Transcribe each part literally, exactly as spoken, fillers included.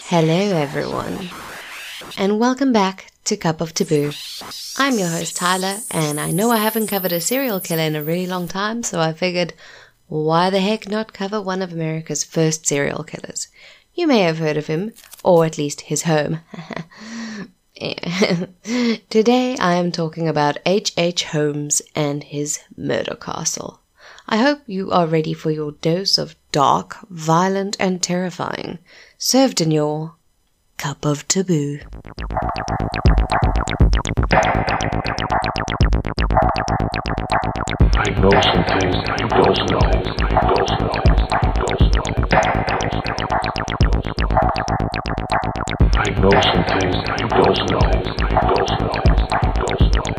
Hello everyone, and welcome back to Cup of Taboo. I'm your host Tyler, and I know I haven't covered a serial killer in a really long time, so I figured, why the heck not cover one of America's first serial killers? You may have heard of him, or at least his home. Today I am talking about H H. Holmes and his murder castle. I hope you are ready for your dose of dark, violent, and terrifying, served in your Cup of Taboo. I know some things you don't know. I don't know. I don't know. I know some things you don't know. I don't know. I don't know.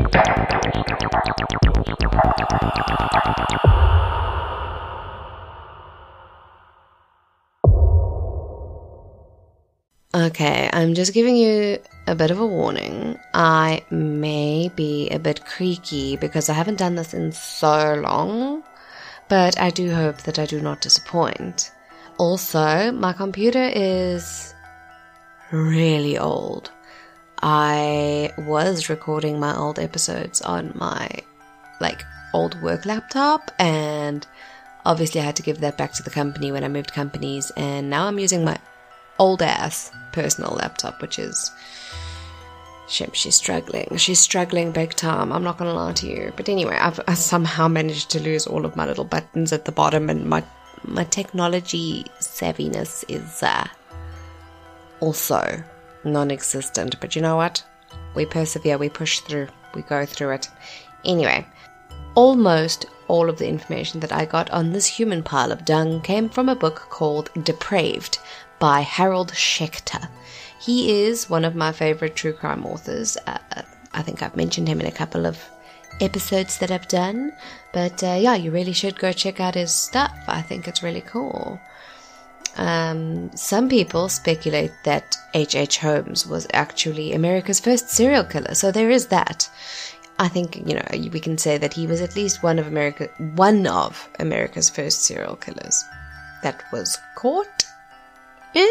Okay, I'm just giving you a bit of a warning. I may be a bit creaky because I haven't done this in so long, but I do hope that I do not disappoint. Also, my computer is really old. I was recording my old episodes on my, like, old work laptop, and obviously I had to give that back to the company when I moved companies, and now I'm using my old ass personal laptop, which is shit, she's struggling she's struggling big time, I'm not gonna lie to you. But anyway, I've I somehow managed to lose all of my little buttons at the bottom, and my my technology savviness is uh, also non-existent. But you know what, we persevere, we push through, we go through it. Anyway, almost all of the information that I got on this human pile of dung came from a book called Depraved by Harold Schechter. He is one of my favorite true crime authors. Uh, I think I've mentioned him in a couple of episodes that I've done. But uh, yeah, you really should go check out his stuff. I think it's really cool. Um, some people speculate that H H. Holmes was actually America's first serial killer. So there is that. I think, you know, we can say that he was at least one of America, one of America's first serial killers that was caught. Eh?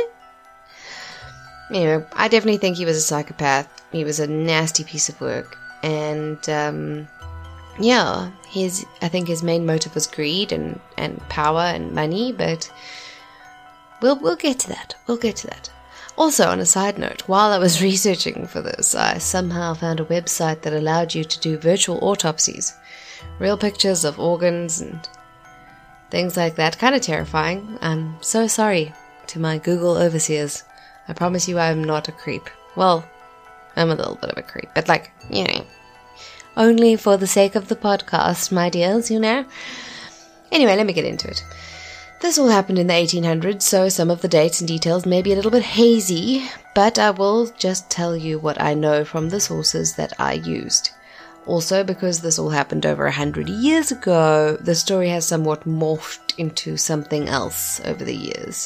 Anyway, I definitely think he was a psychopath. He was a nasty piece of work. And, um, yeah, his, I think his main motive was greed and, and power and money, but we'll, we'll get to that. We'll get to that. Also, on a side note, while I was researching for this, I somehow found a website that allowed you to do virtual autopsies. Real pictures of organs and things like that. Kind of terrifying. I'm so sorry to my Google overseers. I promise you I'm not a creep. Well, I'm a little bit of a creep, but like, you know, only for the sake of the podcast, my dears, you know. Anyway, let me get into it. This all happened in the eighteen hundreds, so some of the dates and details may be a little bit hazy, but I will just tell you what I know from the sources that I used. Also, because this all happened over a hundred years ago, the story has somewhat morphed into something else over the years.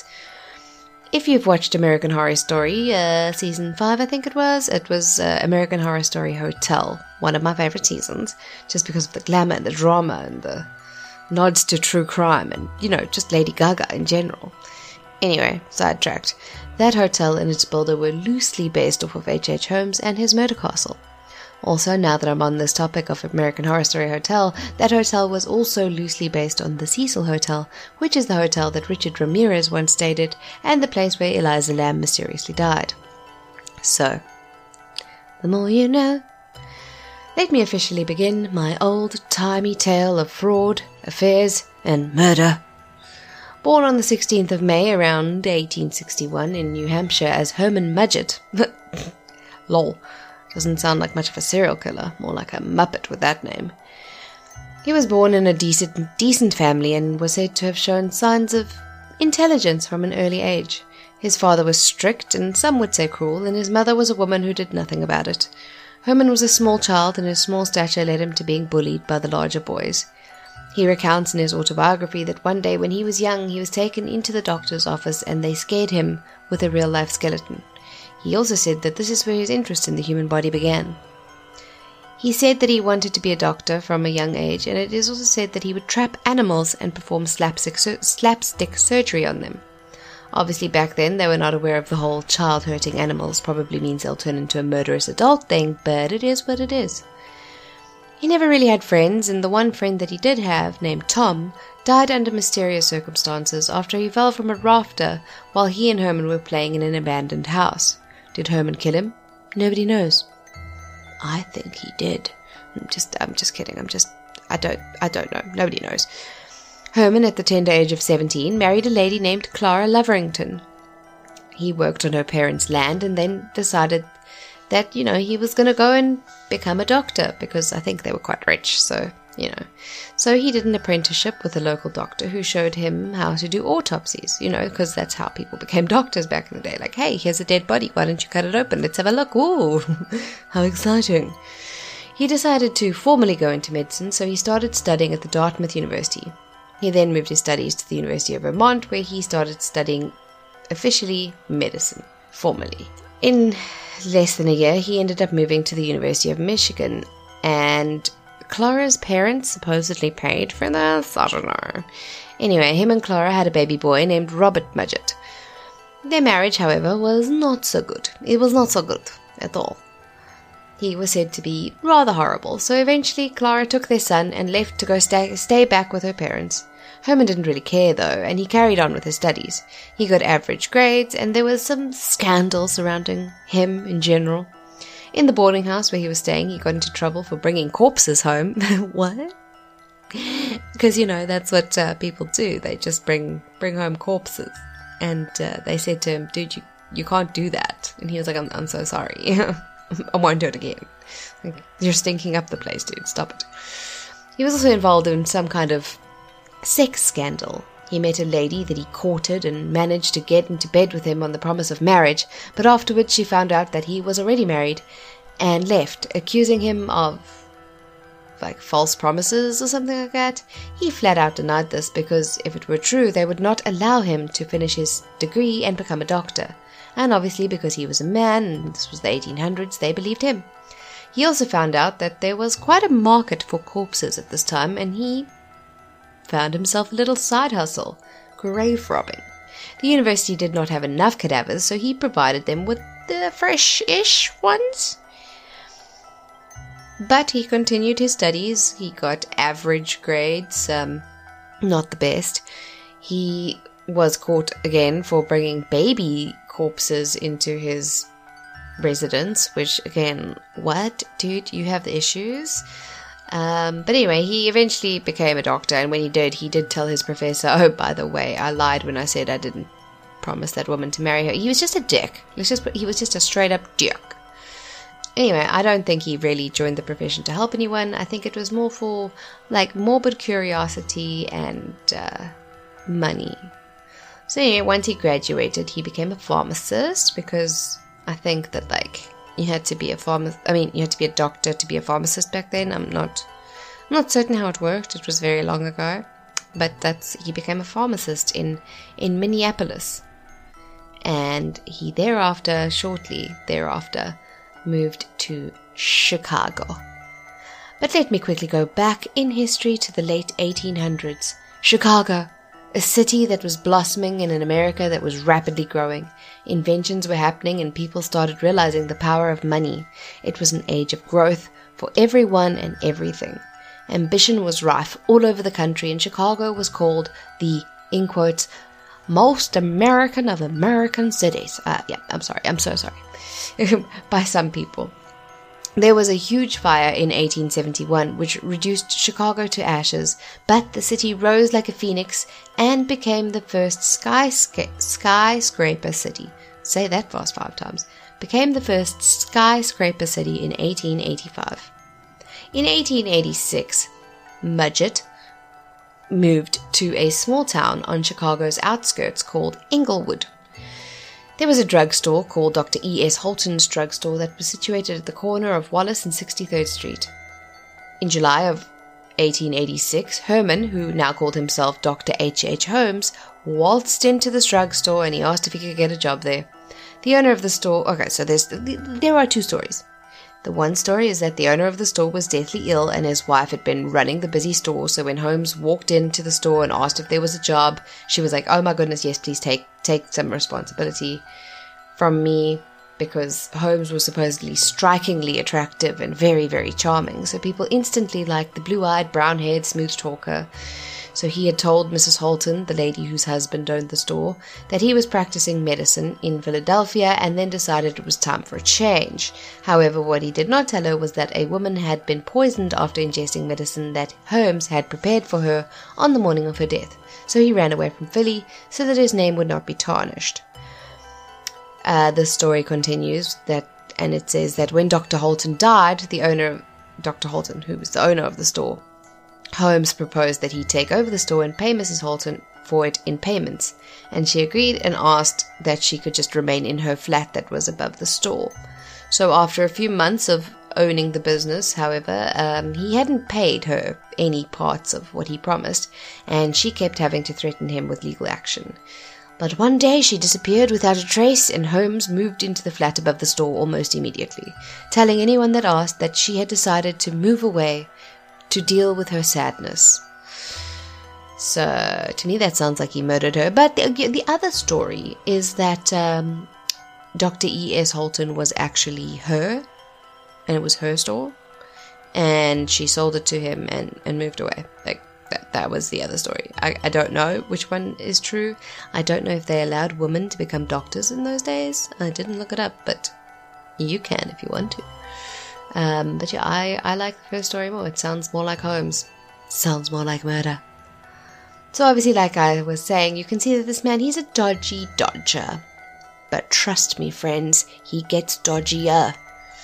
If you've watched American Horror Story, uh, season five I think it was, it was uh, American Horror Story Hotel, one of my favorite seasons, just because of the glamour and the drama and the nods to true crime and, you know, just Lady Gaga in general. Anyway, sidetracked. That hotel and its builder were loosely based off of H H. Holmes and his murder castle. Also, now that I'm on this topic of American Horror Story Hotel, that hotel was also loosely based on the Cecil Hotel, which is the hotel that Richard Ramirez once stayed at, and the place where Eliza Lamb mysteriously died. So, the more you know. Let me officially begin my old-timey tale of fraud, affairs, and murder. Born on the sixteenth of May around eighteen sixty-one in New Hampshire as Herman Mudgett. Lol. Doesn't sound like much of a serial killer, more like a muppet with that name. He was born in a decent, decent family and was said to have shown signs of intelligence from an early age. His father was strict and some would say cruel, and his mother was a woman who did nothing about it. Herman was a small child, and his small stature led him to being bullied by the larger boys. He recounts in his autobiography that one day when he was young, he was taken into the doctor's office and they scared him with a real-life skeleton. He also said that this is where his interest in the human body began. He said that he wanted to be a doctor from a young age, and it is also said that he would trap animals and perform slapstick, sur- slapstick surgery on them. Obviously, back then, they were not aware of the whole child hurting animals probably means they'll turn into a murderous adult thing, but it is what it is. He never really had friends, and the one friend that he did have, named Tom, died under mysterious circumstances after he fell from a rafter while he and Herman were playing in an abandoned house. Did Herman kill him? Nobody knows. I think he did. I'm just, I'm just kidding. I'm just, I don't, I don't know. Nobody knows. Herman, at the tender age of seventeen, married a lady named Clara Loverington. He worked on her parents' land and then decided that, you know, he was going to go and become a doctor because I think they were quite rich, so, you know. So he did an apprenticeship with a local doctor who showed him how to do autopsies, you know, because that's how people became doctors back in the day. Like, hey, here's a dead body. Why don't you cut it open? Let's have a look. Ooh, how exciting. He decided to formally go into medicine, so he started studying at the Dartmouth University. He then moved his studies to the University of Vermont, where he started studying officially medicine, formally. In less than a year, he ended up moving to the University of Michigan, and Clara's parents supposedly paid for this. I don't know. Anyway, him and Clara had a baby boy named Robert Mudgett. Their marriage, however, was not so good. It was not so good at all. He was said to be rather horrible, so eventually Clara took their son and left to go stay, stay back with her parents. Herman didn't really care, though, and he carried on with his studies. He got average grades, and there was some scandal surrounding him in general. In the boarding house where he was staying, he got into trouble for bringing corpses home. What? Because, you know, that's what uh, people do. They just bring bring home corpses. And uh, they said to him, dude, you, you can't do that. And he was like, I'm, I'm so sorry. I won't do it again. Like, you're stinking up the place, dude. Stop it. He was also involved in some kind of sex scandal. He met a lady that he courted and managed to get into bed with him on the promise of marriage, but afterwards she found out that he was already married and left, accusing him of, like, false promises or something like that. He flat out denied this because if it were true, they would not allow him to finish his degree and become a doctor. And obviously because he was a man, and this was the eighteen hundreds, they believed him. He also found out that there was quite a market for corpses at this time, and he found himself a little side hustle, grave robbing. The university did not have enough cadavers, so he provided them with the fresh-ish ones. But he continued his studies. He got average grades, um, not the best. He was caught again for bringing baby corpses into his residence, which, again, what? Dude, you have the issues? Um, but anyway, he eventually became a doctor, and when he did, he did tell his professor, oh, by the way, I lied when I said I didn't promise that woman to marry her. He was just a dick. Let's just put, he was just a straight-up dick. Anyway, I don't think he really joined the profession to help anyone. I think it was more for, like, morbid curiosity and uh, money. So anyway, once he graduated, he became a pharmacist, because I think that, like, you had to be a pharmacist. I mean, you had to be a doctor to be a pharmacist back then. I'm not, I'm not certain how it worked. It was very long ago, but that's he became a pharmacist in in Minneapolis, and he thereafter, shortly thereafter, moved to Chicago. But let me quickly go back in history to the late eighteen hundreds. Chicago, a city that was blossoming in an America that was rapidly growing. Inventions were happening and people started realizing the power of money. It was an age of growth for everyone and everything. Ambition was rife all over the country, and Chicago was called the, in quotes, most American of American cities. Uh, yeah, I'm sorry, I'm so sorry. By some people. There was a huge fire in eighteen seventy-one which reduced Chicago to ashes, but the city rose like a phoenix and became the first skysca- skyscraper city. Say that fast five times. Became the first skyscraper city in eighteen eighty-five. In eighteen eighty-six, Mudgett moved to a small town on Chicago's outskirts called Englewood. There was a drugstore called Doctor E S Holton's Drugstore that was situated at the corner of Wallace and sixty-third Street. In July of eighteen eighty-six, Herman, who now called himself Doctor H H Holmes, waltzed into this drugstore and he asked if he could get a job there. The owner of the store... Okay, so there's there are two stories. The one story is that the owner of the store was deathly ill and his wife had been running the busy store, so when Holmes walked into the store and asked if there was a job, she was like, oh my goodness, yes, please take take some responsibility from me, because Holmes was supposedly strikingly attractive and very, very charming, so people instantly liked the blue-eyed, brown-haired, smooth talker. So he had told Missus Holton, the lady whose husband owned the store, that he was practicing medicine in Philadelphia and then decided it was time for a change. However, what he did not tell her was that a woman had been poisoned after ingesting medicine that Holmes had prepared for her on the morning of her death. So he ran away from Philly so that his name would not be tarnished. Uh, the story continues, that, and it says that when Doctor Holton died, the owner, Doctor Holton, who was the owner of the store, Holmes proposed that he take over the store and pay Missus Holton for it in payments, and she agreed and asked that she could just remain in her flat that was above the store. So after a few months of owning the business, however, um, he hadn't paid her any parts of what he promised, and she kept having to threaten him with legal action. But one day she disappeared without a trace, and Holmes moved into the flat above the store almost immediately, telling anyone that asked that she had decided to move away to deal with her sadness. So, to me that sounds like he murdered her. But the, the other story is that um, Doctor E S Holton was actually her, and it was her store, and she sold it to him and, and moved away. Like, that, that was the other story. I, I don't know which one is true. I don't know if they allowed women to become doctors in those days. I didn't look it up, but you can if you want to. Um, but yeah, I, I like the first story more. It sounds more like Holmes. Sounds more like murder. So obviously, like I was saying, you can see that this man, he's a dodgy dodger. But trust me, friends, he gets dodgier.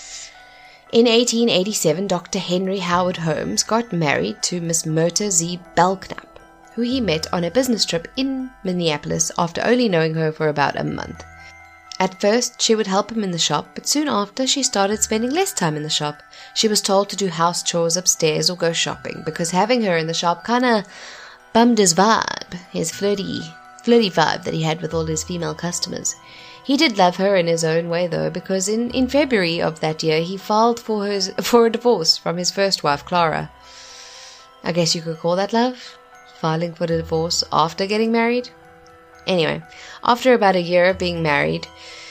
In eighteen eighty-seven, Doctor Henry Howard Holmes got married to Miss Myrta Z. Belknap, who he met on a business trip in Minneapolis after only knowing her for about a month. At first, she would help him in the shop, but soon after, she started spending less time in the shop. She was told to do house chores upstairs or go shopping, because having her in the shop kind of bummed his vibe, his flirty, flirty vibe that he had with all his female customers. He did love her in his own way, though, because in, in February of that year, he filed for, his, for a divorce from his first wife, Clara. I guess you could call that love? Filing for the divorce after getting married? Anyway, after about a year of being married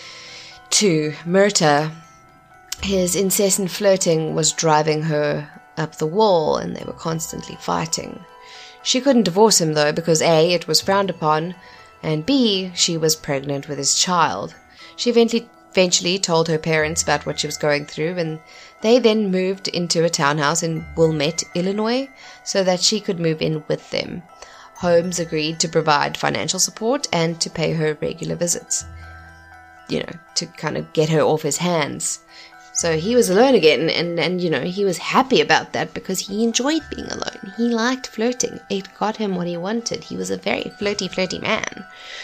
to Myrta, his incessant flirting was driving her up the wall, and they were constantly fighting. She couldn't divorce him, though, because A, it was frowned upon, and B, she was pregnant with his child. She eventually, eventually told her parents about what she was going through, and they then moved into a townhouse in Wilmette, Illinois, so that she could move in with them. Holmes agreed to provide financial support and to pay her regular visits, you know, to kind of get her off his hands. So he was alone again, and, and, you know, he was happy about that because he enjoyed being alone. He liked flirting. It got him what he wanted. He was a very flirty, flirty man.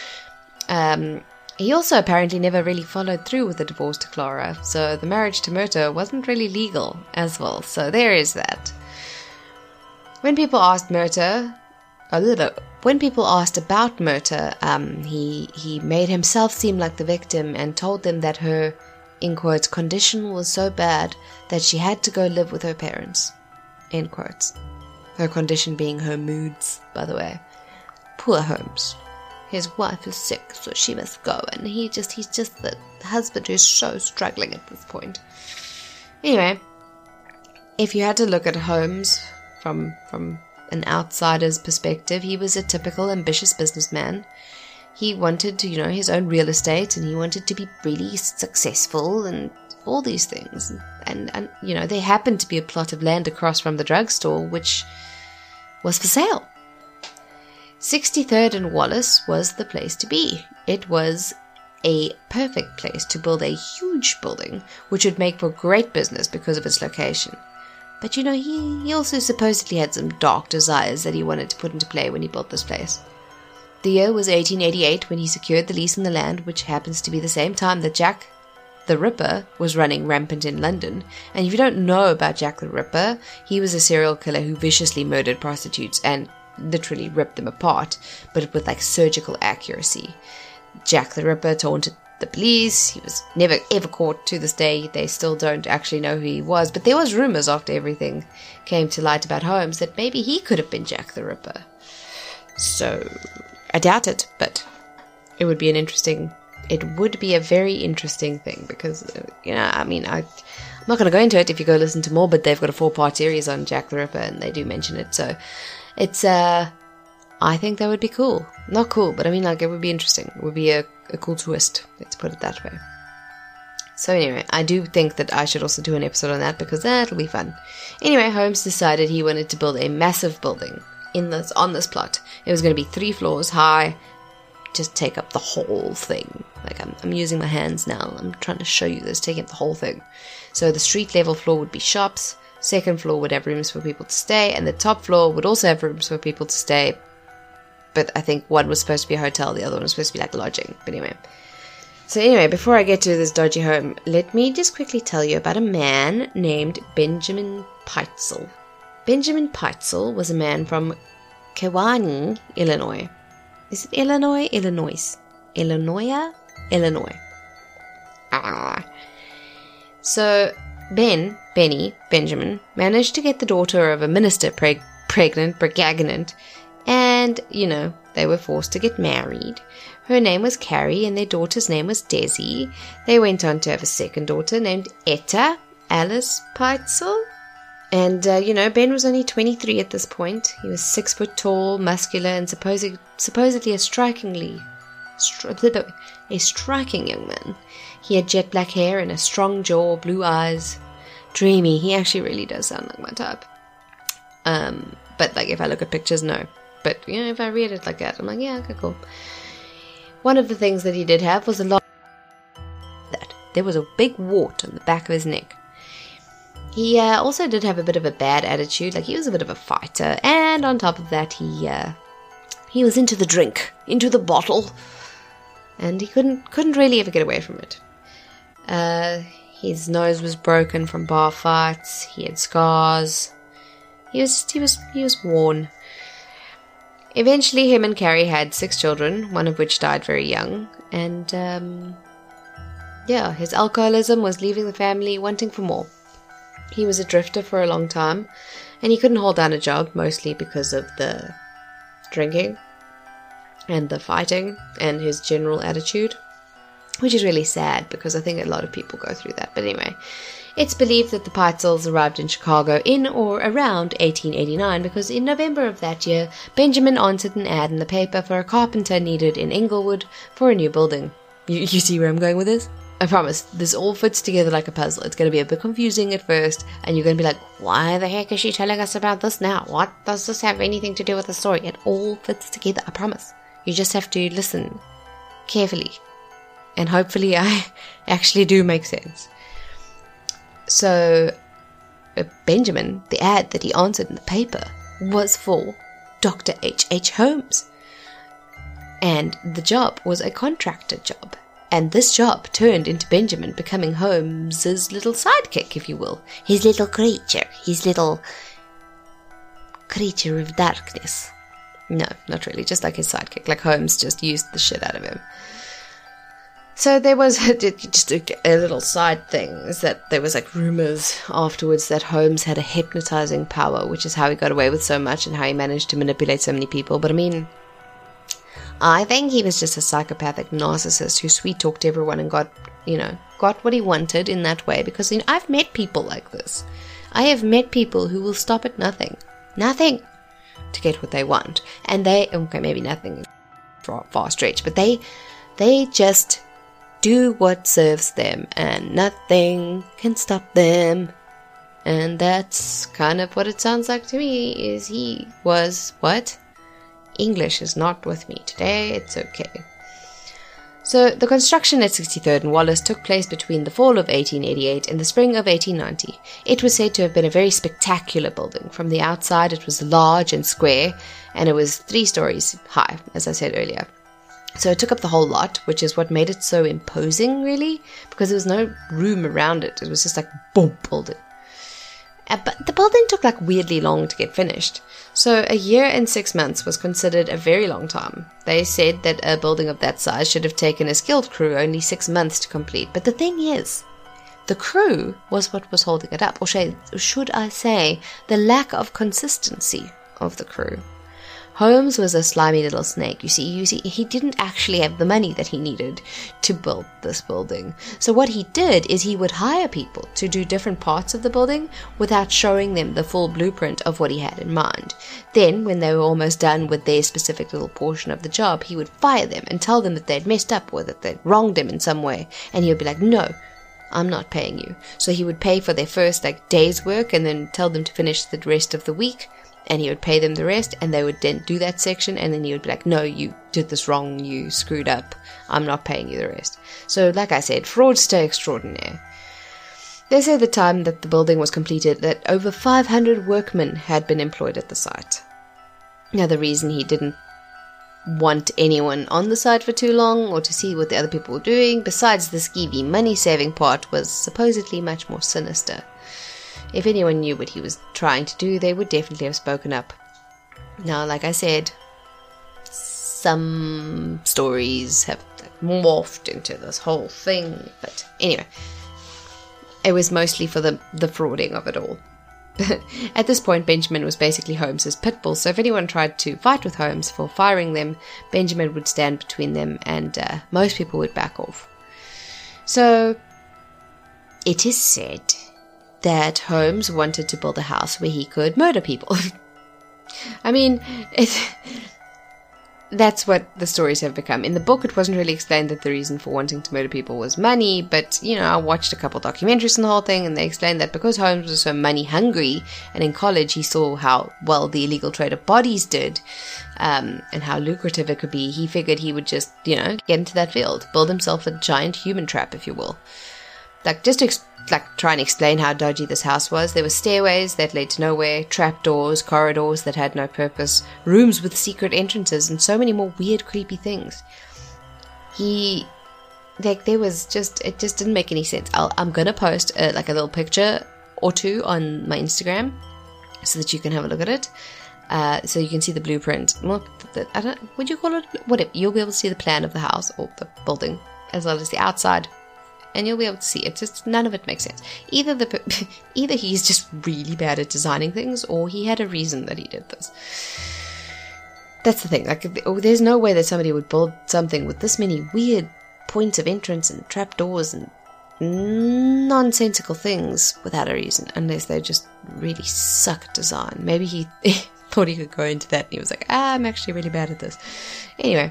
Um, he also apparently never really followed through with the divorce to Clara, so the marriage to Myrta wasn't really legal as well. So there is that. When people asked Myrta... A little bit. When people asked about Myrta, um, he he made himself seem like the victim and told them that her, in quotes, condition was so bad that she had to go live with her parents, end quotes. Her condition being her moods, by the way. Poor Holmes. His wife is sick, so she must go, and he just he's just the husband who's so struggling at this point. Anyway, if you had to look at Holmes from from an outsider's perspective, he was a typical ambitious businessman. He wanted to, you know, his own real estate, and he wanted to be really successful and all these things. And, and you know, there happened to be a plot of land across from the drugstore, which was for sale. sixty-third and Wallace was the place to be. It was a perfect place to build a huge building, which would make for great business because of its location. But, you know, he, he also supposedly had some dark desires that he wanted to put into play when he built this place. The year was eighteen eighty-eight when he secured the lease on the land, which happens to be the same time that Jack the Ripper was running rampant in London. And if you don't know about Jack the Ripper, he was a serial killer who viciously murdered prostitutes and literally ripped them apart, but with like surgical accuracy. Jack the Ripper taunted, the police. He was never ever caught. To this day, they still don't actually know who he was. But there was rumors after everything came to light about Holmes that maybe he could have been Jack the Ripper. So I doubt it, but it would be an interesting. It would be a very interesting thing because, you know, I mean, I, I'm not going to go into it. If you go listen to Morbid, they've got a four-part series on Jack the Ripper, and they do mention it. So it's, uh, I think that would be cool. Not cool, but I mean, like, it would be interesting. It would be a, a cool twist. Let's put it that way. So anyway, I do think that I should also do an episode on that because that'll be fun. Anyway, Holmes decided he wanted to build a massive building in this on this plot. It was going to be three floors high. Just take up the whole thing. Like, I'm, I'm using my hands now. I'm trying to show you this, taking up the whole thing. So the street level floor would be shops, second floor would have rooms for people to stay, and the top floor would also have rooms for people to stay. But I think one was supposed to be a hotel, the other one was supposed to be like lodging. But anyway. So anyway, before I get to this dodgy home, let me just quickly tell you about a man named Benjamin Pitezel. Benjamin Pitezel was a man from Kewanee, Illinois. Is it Illinois? Illinois. Illinois? Illinois. Ah. So, Ben, Benny, Benjamin, managed to get the daughter of a minister preg- pregnant, pregnant, and, you know, they were forced to get married. Her name was Carrie, and their daughter's name was Desi. They went on to have a second daughter named Etta Alice Pitezel. And, uh, you know, Ben was only twenty-three at this point. He was six foot tall, muscular, and supposed, supposedly a strikingly, stri- a striking young man. He had jet black hair and a strong jaw, blue eyes. Dreamy. He actually really does sound like my type. Um, but, like, if I look at pictures, no. But, you know, if I read it like that, I'm like, yeah, okay, cool. One of the things that he did have was a lot that. There was a big wart on the back of his neck. He uh, also did have a bit of a bad attitude, like he was a bit of a fighter, and on top of that, he uh, he was into the drink, into the bottle, and he couldn't couldn't really ever get away from it. Uh, his nose was broken from bar fights. He had scars. He was he was he was worn. Eventually, him and Carrie had six children, one of which died very young, and um, yeah, his alcoholism was leaving the family wanting for more. He was a drifter for a long time, and he couldn't hold down a job, mostly because of the drinking and the fighting and his general attitude, which is really sad because I think a lot of people go through that. But anyway, it's believed that the Pitezels arrived in Chicago in or around eighteen eighty-nine because in November of that year, Benjamin answered an ad in the paper for a carpenter needed in Englewood for a new building. You, you see where I'm going with this? I promise, this all fits together like a puzzle. It's going to be a bit confusing at first, and you're going to be like, why the heck is she telling us about this now? What does this have anything to do with the story? It all fits together, I promise. You just have to listen carefully, and hopefully I actually do make sense. So, uh, Benjamin, the ad that he answered in the paper, was for Doctor H H Holmes. And the job was a contractor job. And this job turned into Benjamin becoming Holmes's little sidekick, if you will. His little creature. His little creature of darkness. No, not really. Just like his sidekick. Like Holmes just used the shit out of him. So there was just a, a little side thing. Is that there was like rumors afterwards that Holmes had a hypnotizing power, which is how he got away with so much and how he managed to manipulate so many people. But I mean, I think he was just a psychopathic narcissist who sweet-talked everyone and got, you know, got what he wanted in that way. Because, you know, I've met people like this. I have met people who will stop at nothing. Nothing. To get what they want. And they, okay, maybe nothing far, far stretch, but they, they just do what serves them. And nothing can stop them. And that's kind of what it sounds like to me, is he was, what? English is not with me today, it's okay. So, the construction at sixty-third and Wallace took place between the fall of eighteen eighty-eight and the spring of eighteen ninety. It was said to have been a very spectacular building. From the outside, it was large and square, and it was three stories high, as I said earlier. So it took up the whole lot, which is what made it so imposing, really, because there was no room around it. It was just like, boom, building. Uh, but the building took like weirdly long to get finished. So a year and six months was considered a very long time. They said that a building of that size should have taken a skilled crew only six months to complete. But the thing is, the crew was what was holding it up. Or should I say, the lack of consistency of the crew. Holmes was a slimy little snake. You see, you see, he didn't actually have the money that he needed to build this building. So what he did is he would hire people to do different parts of the building without showing them the full blueprint of what he had in mind. Then, when they were almost done with their specific little portion of the job, he would fire them and tell them that they'd messed up or that they'd wronged him in some way. And he would be like, no, I'm not paying you. So he would pay for their first like day's work and then tell them to finish the rest of the week. And he would pay them the rest, and they would then do that section, and then he would be like, no, you did this wrong, you screwed up, I'm not paying you the rest. So, like I said, fraudster extraordinaire. They say the time that the building was completed that over five hundred workmen had been employed at the site. Now, the reason he didn't want anyone on the site for too long, or to see what the other people were doing, besides the skeevy money-saving part, was supposedly much more sinister. If anyone knew what he was trying to do, they would definitely have spoken up. Now, like I said, some stories have morphed into this whole thing. But anyway, it was mostly for the, the frauding of it all. At this point, Benjamin was basically Holmes's pit bull, so if anyone tried to fight with Holmes for firing them, Benjamin would stand between them and uh, most people would back off. So, it is said that Holmes wanted to build a house where he could murder people. I mean, it, that's what the stories have become. In the book, it wasn't really explained that the reason for wanting to murder people was money, but, you know, I watched a couple documentaries on the whole thing, and they explained that because Holmes was so money hungry, and in college he saw how well the illegal trade of bodies did, um, and how lucrative it could be, he figured he would just, you know, get into that field, build himself a giant human trap, if you will. Like, just to explain, like try and explain how dodgy this house was. There were stairways that led to nowhere, trapdoors, corridors that had no purpose, rooms with secret entrances, and so many more weird, creepy things. He, like, there was just, it just didn't make any sense. I'll, I'm gonna post a, like a little picture or two on my Instagram so that you can have a look at it. Uh, so you can see the blueprint. Well, the, I don't, would you call it? Whatever. You'll be able to see the plan of the house or the building as well as the outside. And you'll be able to see it. Just none of it makes sense. Either the either he's just really bad at designing things, or he had a reason that he did this. That's the thing. Like, there's no way that somebody would build something with this many weird points of entrance and trapdoors and nonsensical things without a reason, unless they just really suck at design. Maybe he thought he could go into that, and he was like, "Ah, I'm actually really bad at this." Anyway,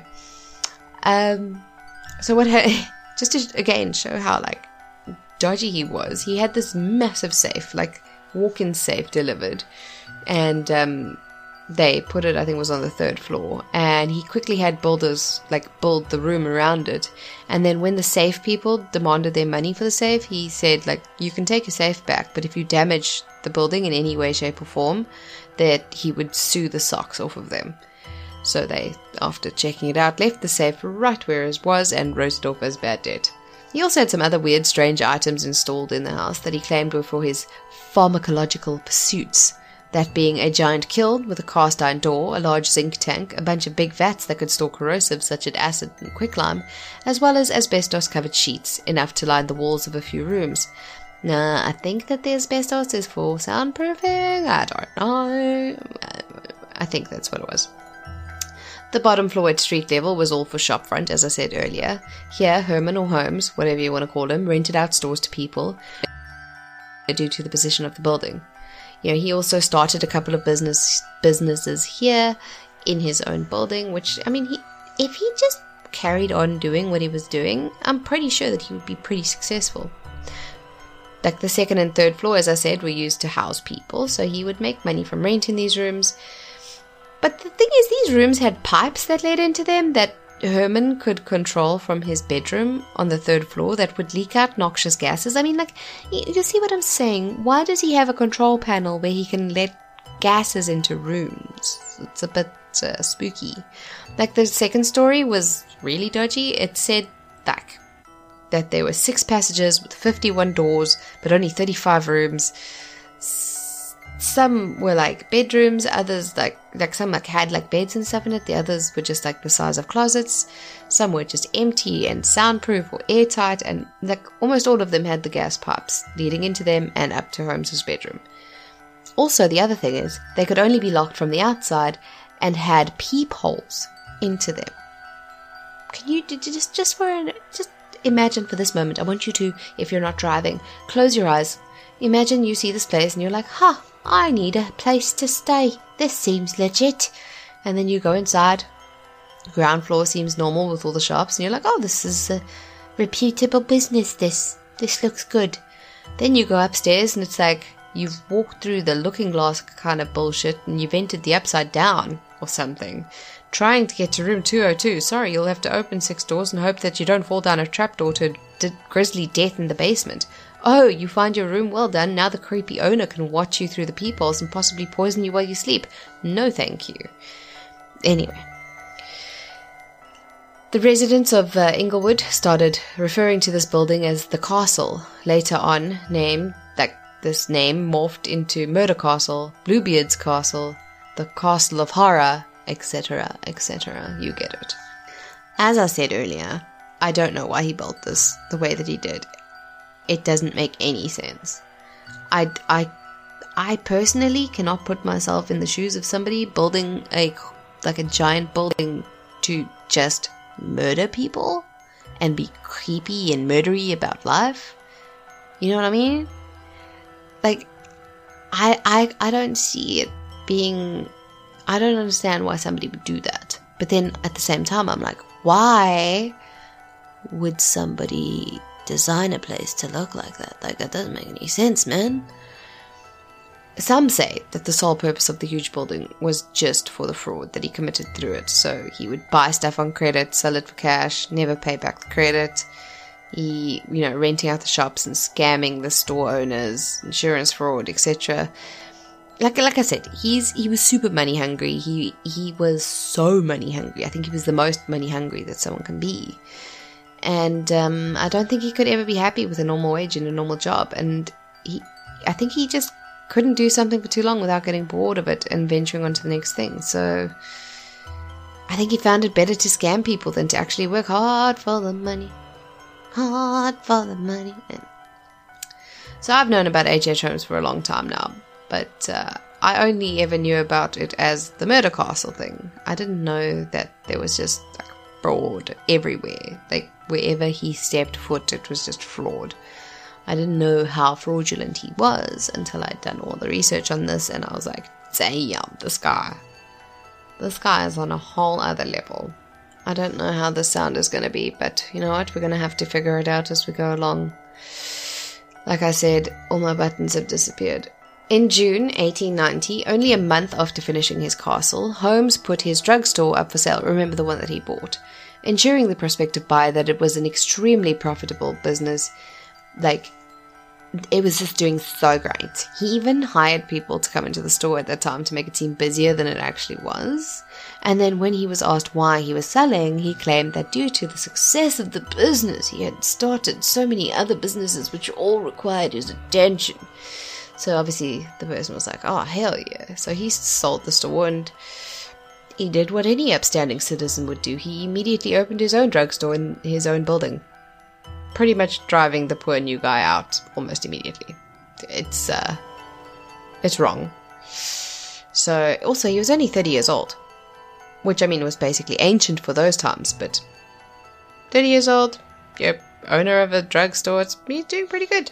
um, so what? Ha- Just to, again, show how, like, dodgy he was. He had this massive safe, like, walk-in safe delivered. And um, they put it, I think it was on the third floor. And he quickly had builders, like, build the room around it. And then when the safe people demanded their money for the safe, he said, like, you can take your safe back, but if you damage the building in any way, shape, or form, that he would sue the socks off of them. So they, after checking it out, left the safe right where it was and wrote it off as bad debt. He also had some other weird, strange items installed in the house that he claimed were for his pharmacological pursuits. That being a giant kiln with a cast iron door, a large zinc tank, a bunch of big vats that could store corrosives such as acid and quicklime, as well as asbestos-covered sheets, enough to line the walls of a few rooms. Now, I think that the asbestos is for soundproofing. I don't know. I think that's what it was. The bottom floor at street level was all for shopfront, as I said earlier. Here, Herman or Holmes, whatever you want to call him, rented out stores to people due to the position of the building. You know, he also started a couple of business businesses here in his own building, which, I mean, he, if he just carried on doing what he was doing, I'm pretty sure that he would be pretty successful. Like, the second and third floor, as I said, were used to house people, so he would make money from renting these rooms. But the thing is, these rooms had pipes that led into them that Herman could control from his bedroom on the third floor that would leak out noxious gases. I mean, like, you see what I'm saying? Why does he have a control panel where he can let gases into rooms? It's a bit uh, spooky. Like, the second story was really dodgy. It said, like, that there were six passages with fifty-one doors, but only thirty-five rooms. some were like bedrooms, others like like some like had like beds and stuff in it. The others were just like the size of closets. Some were just empty and soundproof or airtight, and like almost all of them had the gas pipes leading into them and up to Holmes's bedroom. Also, the other thing is they could only be locked from the outside and had peepholes into them. Can you just just for an, just imagine for this moment? I want you to, if you're not driving, close your eyes. Imagine you see this place and you're like, "Huh, I need a place to stay. This seems legit." And then you go inside. Ground floor seems normal with all the shops, and you're like, "Oh, this is a reputable business. This this looks good." Then you go upstairs and it's like you've walked through the looking glass kind of bullshit, and you've entered the upside down or something, trying to get to room two oh two. Sorry, you'll have to open six doors and hope that you don't fall down a trapdoor to a grisly death in the basement. Oh, you find your room, well done. Now the creepy owner can watch you through the peepholes and possibly poison you while you sleep. No thank you. Anyway. The residents of uh, Inglewood started referring to this building as the Castle. Later on, named, like this name morphed into Murder Castle, Bluebeard's Castle, the Castle of Horror, et cetera, et cetera. You get it. As I said earlier, I don't know why he built this the way that he did. It doesn't make any sense. I, I, I personally cannot put myself in the shoes of somebody building a like a giant building to just murder people and be creepy and murdery about life. You know what I mean? Like, I, I, I don't see it being. I don't understand why somebody would do that. But then at the same time, I'm like, why would somebody design a place to look like that? Like, that doesn't make any sense, man. Some say that the sole purpose of the huge building was just for the fraud that he committed through it. So he would buy stuff on credit, sell it for cash, never pay back the credit. He, you know, renting out the shops and scamming the store owners, insurance fraud, et cetera. Like, like I said, he's he was super money hungry. He he was so money hungry. I think he was the most money hungry that someone can be. And um, I don't think he could ever be happy with a normal wage and a normal job. And he, I think he just couldn't do something for too long without getting bored of it and venturing on to the next thing. So I think he found it better to scam people than to actually work hard for the money. Hard for the money. So I've known about H H. Holmes for a long time now. But uh, I only ever knew about it as the Murder Castle thing. I didn't know that there was just like fraud everywhere. Like, wherever he stepped foot, it was just fraud. I didn't know how fraudulent he was until I'd done all the research on this, and I was like, damn, this guy. This guy is on a whole other level. I don't know how the sound is going to be, but you know what? We're going to have to figure it out as we go along. Like I said, all my buttons have disappeared. In June eighteen ninety, only a month after finishing his castle, Holmes put his drugstore up for sale. Remember the one that he bought, ensuring the prospective buyer that it was an extremely profitable business. Like, it was just doing so great. He even hired people to come into the store at that time to make it seem busier than it actually was. And then when he was asked why he was selling, he claimed that due to the success of the business, he had started so many other businesses which all required his attention. So obviously the person was like, oh, hell yeah. So he sold the store, and he did what any upstanding citizen would do. He immediately opened his own drugstore in his own building, pretty much driving the poor new guy out almost immediately. It's, uh, it's wrong. So, also, he was only thirty years old, which, I mean, was basically ancient for those times, but thirty years old, yep, owner of a drugstore, it's, he's doing pretty good.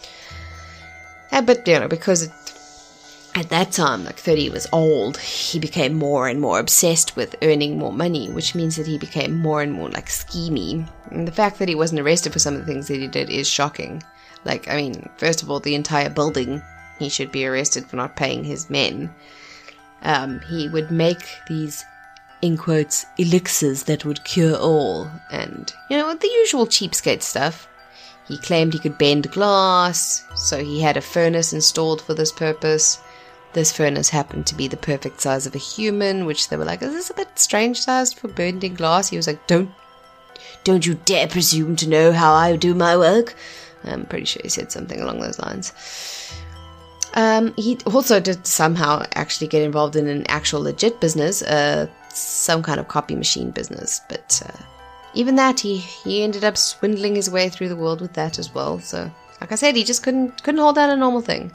Uh, but, you know, because it, at that time, like, thirty was old, he became more and more obsessed with earning more money, which means that he became more and more, like, schemy. And the fact that he wasn't arrested for some of the things that he did is shocking. Like, I mean, first of all, the entire building, he should be arrested for not paying his men. Um, he would make these, in quotes, elixirs that would cure all, and, you know, the usual cheapskate stuff. He claimed he could bend glass, so he had a furnace installed for this purpose. This furnace happened to be the perfect size of a human, which they were like, is this a bit strange sized for bending glass? He was like, don't, don't you dare presume to know how I do my work. I'm pretty sure he said something along those lines. Um, he also did somehow actually get involved in an actual legit business, uh, some kind of copy machine business. But uh, even that, he, he ended up swindling his way through the world with that as well. So, like I said, he just couldn't couldn't hold down a normal thing.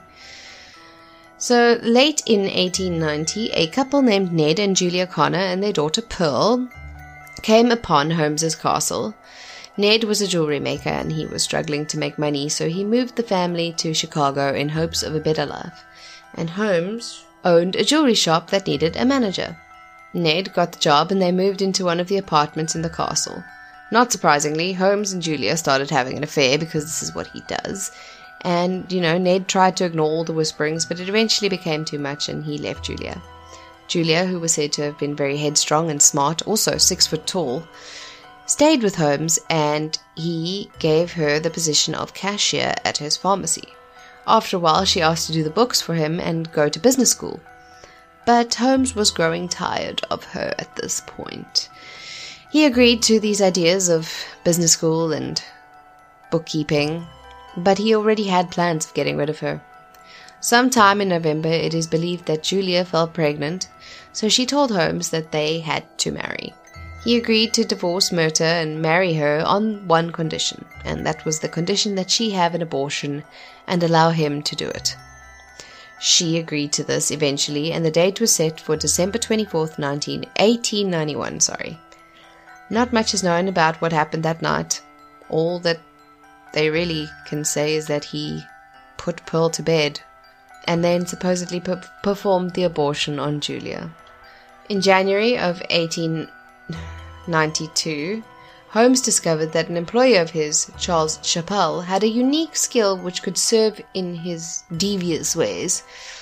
So, late in eighteen ninety, a couple named Ned and Julia Connor and their daughter Pearl came upon Holmes's castle. Ned was a jewelry maker and he was struggling to make money, so he moved the family to Chicago in hopes of a better life. And Holmes owned a jewelry shop that needed a manager. Ned got the job and they moved into one of the apartments in the castle. Not surprisingly, Holmes and Julia started having an affair because this is what he does. And, you know, Ned tried to ignore all the whisperings, but it eventually became too much and he left Julia. Julia, who was said to have been very headstrong and smart, also six foot tall, stayed with Holmes and he gave her the position of cashier at his pharmacy. After a while, she asked to do the books for him and go to business school. But Holmes was growing tired of her at this point. He agreed to these ideas of business school and bookkeeping, but he already had plans of getting rid of her. Sometime in November, it is believed that Julia fell pregnant, so she told Holmes that they had to marry. He agreed to divorce Myrta and marry her on one condition, and that was the condition that she have an abortion and allow him to do it. She agreed to this eventually, and the date was set for December twenty-fourth, eighteen ninety-one. Sorry. Not much is known about what happened that night. All that they really can say is that he put Pearl to bed and then supposedly per- performed the abortion on Julia. In January of eighteen ninety-two, Holmes discovered that an employee of his, Charles Chappell, had a unique skill which could serve in his devious ways.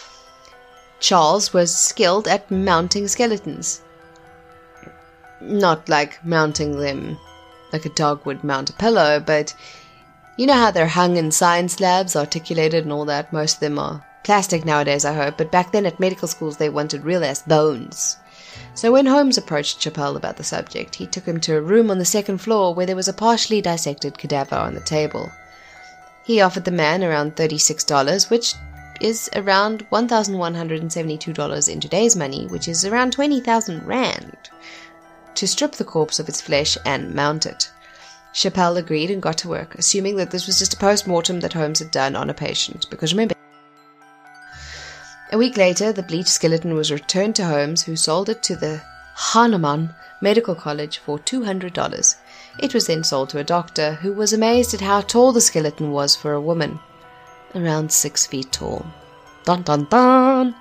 Charles was skilled at mounting skeletons. Not like mounting them like a dog would mount a pillow, but you know how they're hung in science labs, articulated and all that? Most of them are plastic nowadays, I hope, but back then at medical schools they wanted real-ass bones. So when Holmes approached Chappell about the subject, he took him to a room on the second floor where there was a partially dissected cadaver on the table. He offered the man around thirty-six dollars, which is around one thousand one hundred seventy-two dollars in today's money, which is around twenty thousand rand, to strip the corpse of its flesh and mount it. Chappell agreed and got to work, assuming that this was just a post-mortem that Holmes had done on a patient, because remember, a week later, the bleached skeleton was returned to Holmes, who sold it to the Hahnemann Medical College for two hundred dollars. It was then sold to a doctor, who was amazed at how tall the skeleton was for a woman. Around six feet tall. Dun dun dun!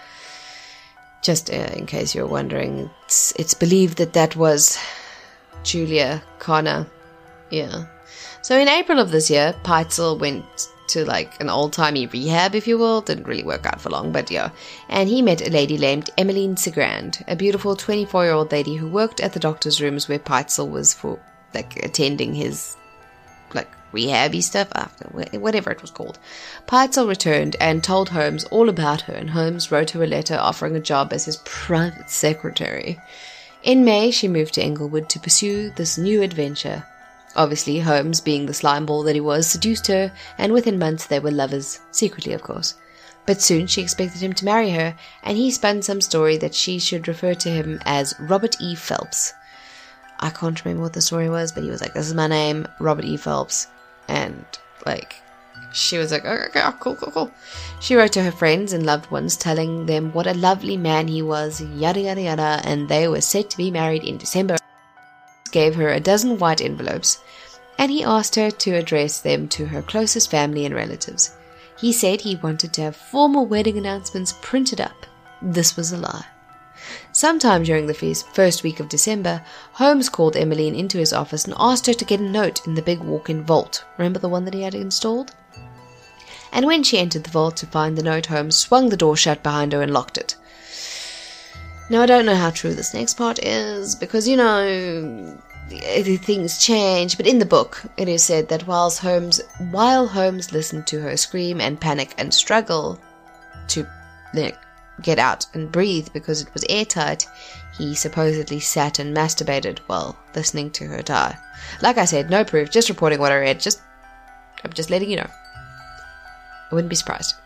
Just uh, in case you're wondering, it's, it's believed that that was Julia Connor. Yeah. So in April of this year, Peitzel went to like an old-timey rehab, if you will. Didn't really work out for long, but yeah. And he met a lady named Emmeline Segrand, a beautiful twenty-four-year-old lady who worked at the doctor's rooms where Peitzel was for like attending his like rehabby stuff, after whatever it was called. Peitzel returned and told Holmes all about her, and Holmes wrote her a letter offering a job as his private secretary. In May, she moved to Englewood to pursue this new adventure. Obviously, Holmes, being the slimeball that he was, seduced her, and within months they were lovers, secretly of course. But soon she expected him to marry her, and he spun some story that she should refer to him as Robert E. Phelps. I can't remember what the story was, but he was like, this is my name, Robert E. Phelps. And, like, she was like, okay, okay, cool, cool, cool. She wrote to her friends and loved ones, telling them what a lovely man he was, yada, yada, yada, and they were set to be married in December. Gave her a dozen white envelopes, and he asked her to address them to her closest family and relatives. He said he wanted to have formal wedding announcements printed up. This was a lie. Sometime during the first week of December, Holmes called Emmeline into his office and asked her to get a note in the big walk-in vault. Remember the one that he had installed? And when she entered the vault to find the note, Holmes swung the door shut behind her and locked it. Now, I don't know how true this next part is, because, you know, things change, but in the book, it is said that whilst Holmes, while Holmes listened to her scream and panic and struggle to like, get out and breathe because it was airtight, he supposedly sat and masturbated while listening to her die. Like I said, no proof, just reporting what I read, just, I'm just letting you know. I wouldn't be surprised.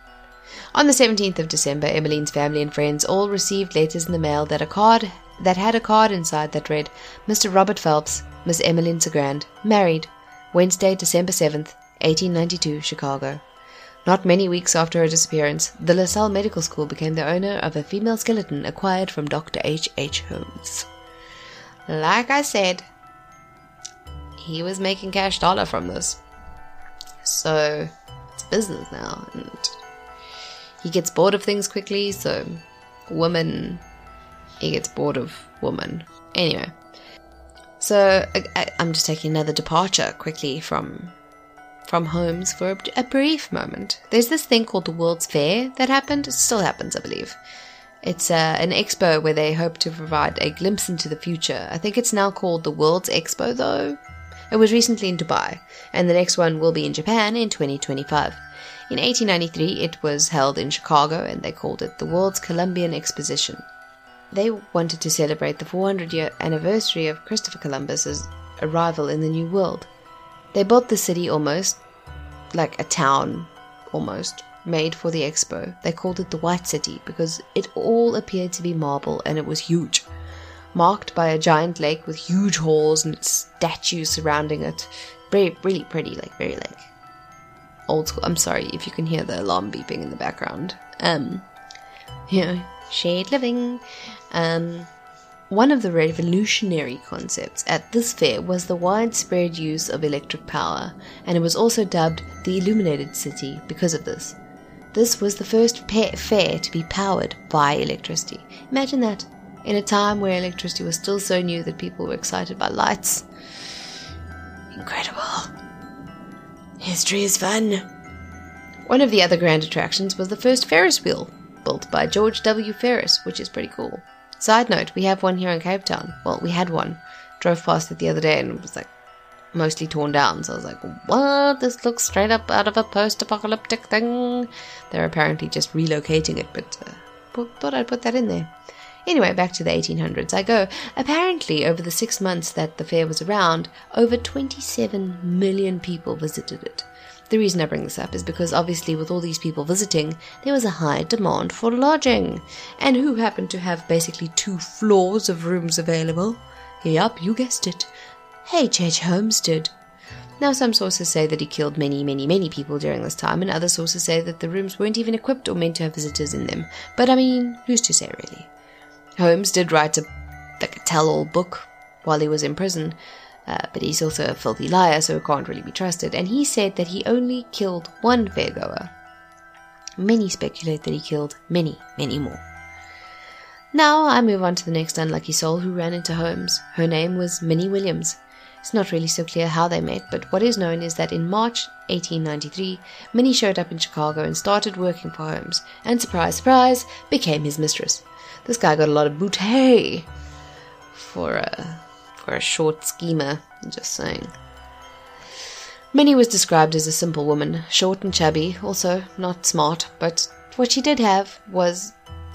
On the seventeenth of December, Emmeline's family and friends all received letters in the mail that a card that had a card inside that read, Mister Robert Phelps, Miss Emmeline Sagrand, married, Wednesday, December seventh, eighteen ninety-two, Chicago. Not many weeks after her disappearance, the LaSalle Medical School became the owner of a female skeleton acquired from Doctor H. H. Holmes. Like I said, he was making cash dollar from this. So, it's business now, and he gets bored of things quickly, so woman, he gets bored of woman. Anyway, so I, I, I'm just taking another departure quickly from from Holmes for a, a brief moment. There's this thing called the World's Fair that happened. It still happens, I believe. It's uh, an expo where they hope to provide a glimpse into the future. I think it's now called the World's Expo, though. It was recently in Dubai, and the next one will be in Japan in twenty twenty-five. In eighteen ninety-three, it was held in Chicago, and they called it the World's Columbian Exposition. They wanted to celebrate the four hundred year anniversary of Christopher Columbus's arrival in the New World. They built the city almost, like a town, almost, made for the expo. They called it the White City because it all appeared to be marble, and it was huge. Marked by a giant lake with huge halls and statues surrounding it. Very, really pretty, like, very, like, old school. I'm sorry if you can hear the alarm beeping in the background. Um, you know, shared living. Um, one of the revolutionary concepts at this fair was the widespread use of electric power, and it was also dubbed the Illuminated City because of this. This was the first fair to be powered by electricity. Imagine that. In a time where electricity was still so new that people were excited by lights. Incredible. History is fun. One of the other grand attractions was the first Ferris wheel, built by George W. Ferris, which is pretty cool. Side note, we have one here in Cape Town. Well, we had one. Drove past it the other day and it was like mostly torn down. So I was like, what? This looks straight up out of a post-apocalyptic thing. They're apparently just relocating it, but uh, thought I'd put that in there. Anyway, back to the eighteen hundreds I go. Apparently, over the six months that the fair was around, over twenty-seven million people visited it. The reason I bring this up is because obviously with all these people visiting, there was a high demand for lodging. And who happened to have basically two floors of rooms available? Yup, you guessed it. H. H. Holmes did. Now some sources say that he killed many, many, many people during this time, and other sources say that the rooms weren't even equipped or meant to have visitors in them. But I mean, who's to say really? Holmes did write a, like a tell-all book while he was in prison, uh, but he's also a filthy liar, so he can't really be trusted, and he said that he only killed one fairgoer. Many speculate that he killed many, many more. Now I move on to the next unlucky soul who ran into Holmes. Her name was Minnie Williams. It's not really so clear how they met, but what is known is that in March eighteen ninety-three, Minnie showed up in Chicago and started working for Holmes, and surprise, surprise, became his mistress. This guy got a lot of bootay for a, for a short schemer, just saying. Minnie was described as a simple woman, short and chubby, also not smart, but what she did have was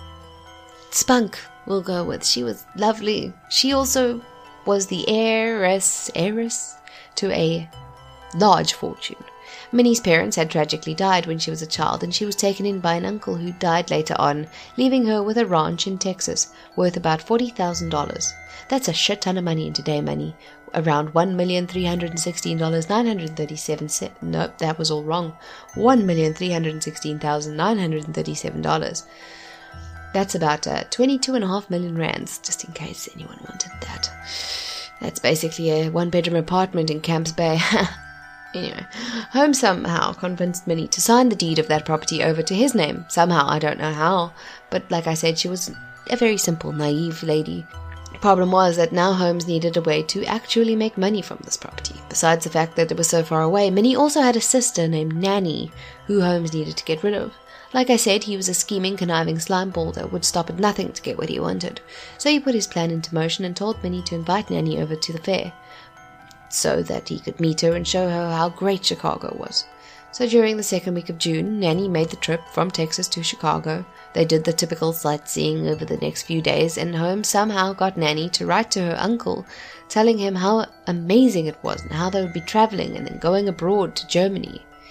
spunk, we'll go with. She was lovely. She also was the heiress, heiress to a large fortune. Minnie's parents had tragically died when she was a child, and she was taken in by an uncle who died later on, leaving her with a ranch in Texas, worth about forty thousand dollars. That's a shit ton of money in today money. Around one million three hundred sixteen thousand nine hundred thirty-seven cents. Nope, that was all wrong. one million three hundred sixteen thousand nine hundred thirty-seven dollars. That's about uh, twenty-two and a half million rands, just in case anyone wanted that. That's basically a one-bedroom apartment in Camps Bay. Anyway, Holmes somehow convinced Minnie to sign the deed of that property over to his name. Somehow, I don't know how. But like I said, she was a very simple, naive lady. The problem was that now Holmes needed a way to actually make money from this property. Besides the fact that it was so far away, Minnie also had a sister named Nanny, who Holmes needed to get rid of. Like I said, he was a scheming, conniving slimeball that would stop at nothing to get what he wanted. So he put his plan into motion and told Minnie to invite Nanny over to the fair, so that he could meet her and show her how great Chicago was. So during the second week of June, Nanny made the trip from Texas to Chicago. They did the typical sightseeing over the next few days, and Holmes somehow got Nanny to write to her uncle, telling him how amazing it was and how they would be traveling and then going abroad to Germany.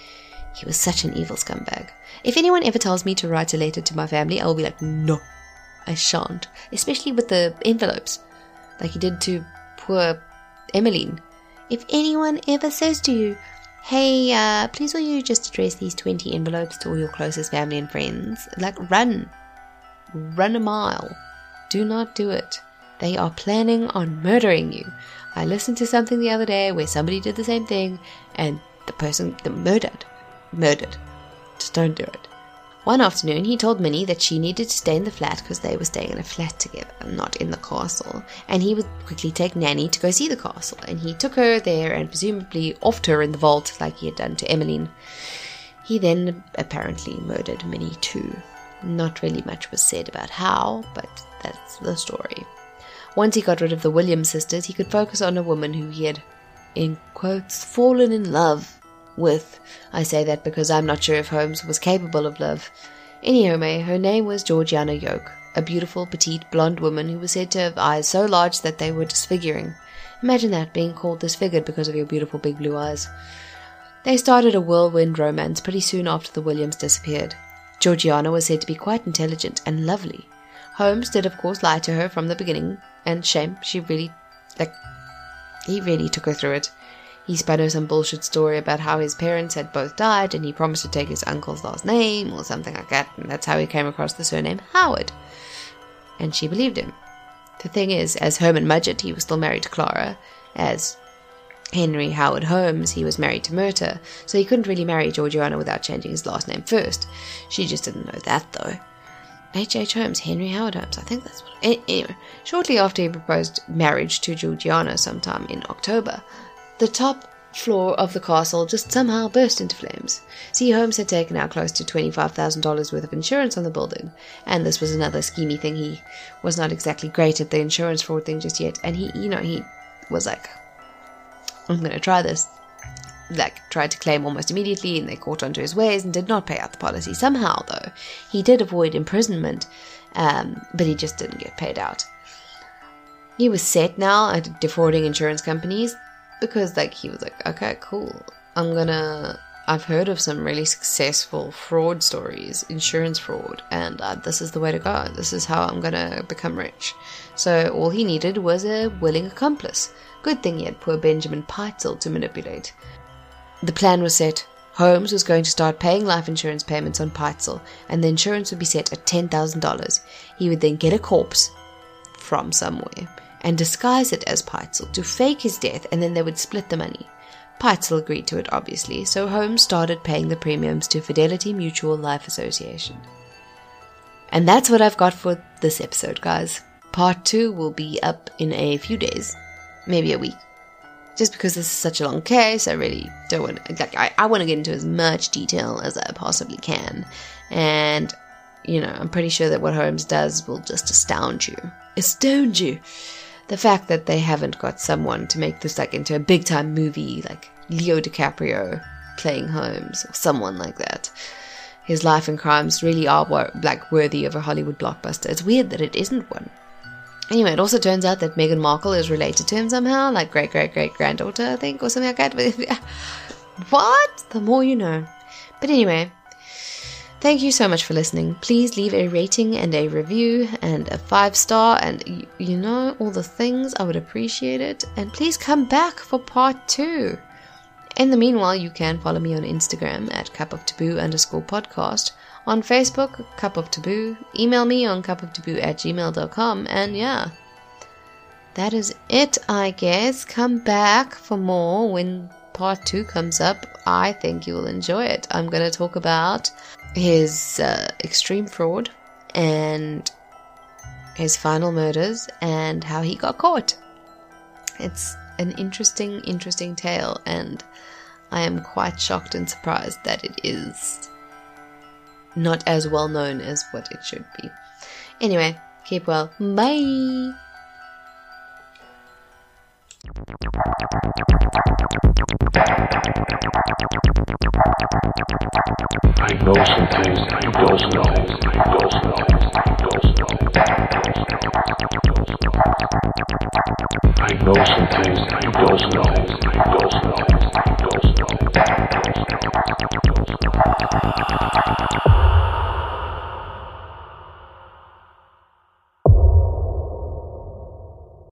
He was such an evil scumbag. If anyone ever tells me to write a letter to my family, I'll be like, no, I shan't. Especially with the envelopes, like he did to poor Emmeline. If anyone ever says to you, hey, uh, please will you just address these twenty envelopes to all your closest family and friends, like run. Run a mile. Do not do it. They are planning on murdering you. I listened to something the other day where somebody did the same thing and the person the murdered. Murdered. Just don't do it. One afternoon, he told Minnie that she needed to stay in the flat because they were staying in a flat together, not in the castle, and he would quickly take Nanny to go see the castle, and he took her there and presumably offed her in the vault like he had done to Emmeline. He then apparently murdered Minnie too. Not really much was said about how, but that's the story. Once he got rid of the Williams sisters, he could focus on a woman who he had, in quotes, fallen in love with. I say that because I'm not sure if Holmes was capable of love. Anyhow, her name was Georgiana Yoke, a beautiful, petite, blonde woman who was said to have eyes so large that they were disfiguring. Imagine that, being called disfigured because of your beautiful big blue eyes. They started a whirlwind romance pretty soon after the Williams disappeared. Georgiana was said to be quite intelligent and lovely. Holmes did, of course, lie to her from the beginning, and shame, she really, like, he really took her through it. He spun her some bullshit story about how his parents had both died and he promised to take his uncle's last name or something like that, and that's how he came across the surname Howard. And she believed him. The thing is, as Herman Mudgett, he was still married to Clara. As Henry Howard Holmes, he was married to Myrta, so he couldn't really marry Georgiana without changing his last name first. She just didn't know that, though. H H. Holmes, Henry Howard Holmes, I think that's what... Anyway, shortly after he proposed marriage to Georgiana sometime in October, the top floor of the castle just somehow burst into flames. See, Holmes had taken out close to twenty-five thousand dollars worth of insurance on the building, and this was another schemy thing. He was not exactly great at the insurance fraud thing just yet, and he, you know, he was like, I'm going to try this. Like, tried to claim almost immediately, and they caught onto his ways and did not pay out the policy. Somehow, though, he did avoid imprisonment, um, but he just didn't get paid out. He was set now at defrauding insurance companies, because, like, he was like, okay, cool, I'm gonna, I've heard of some really successful fraud stories, insurance fraud, and uh, this is the way to go. This is how I'm gonna become rich. So all he needed was a willing accomplice. Good thing he had poor Benjamin Peitzel to manipulate. The plan was set. Holmes was going to start paying life insurance payments on Peitzel, and the insurance would be set at ten thousand dollars. He would then get a corpse from somewhere and disguise it as Peitzel to fake his death, and then they would split the money. Peitzel agreed to it, obviously, so Holmes started paying the premiums to Fidelity Mutual Life Association. And that's what I've got for this episode, guys. Part two will be up in a few days, maybe a week. Just because this is such a long case, I really don't want to, like, I, I want to get into as much detail as I possibly can. And, you know, I'm pretty sure that what Holmes does will just astound you. Astound you! The fact that they haven't got someone to make this, like, into a big-time movie, like Leo DiCaprio playing Holmes, or someone like that. His life and crimes really are, like, worthy of a Hollywood blockbuster. It's weird that it isn't one. Anyway, it also turns out that Meghan Markle is related to him somehow, like great-great-great-granddaughter, I think, or something like that. What? The more you know. But anyway, thank you so much for listening. Please leave a rating and a review and a five-star and, you, you know, all the things. I would appreciate it. And please come back for part two. In the meanwhile, you can follow me on Instagram at cupoftaboo underscore podcast. On Facebook, Cup of Taboo. Email me on cupoftaboo at gmail dot com. And yeah, that is it, I guess. Come back for more when part two comes up. I think you will enjoy it. I'm going to talk about his uh, extreme fraud and his final murders and how he got caught. It's an interesting, interesting tale, and I am quite shocked and surprised that it is not as well known as what it should be. Anyway, keep well. Bye! I know some things I don't know. I don't know. I don't know. I know some things I don't know. I don't know. I don't know.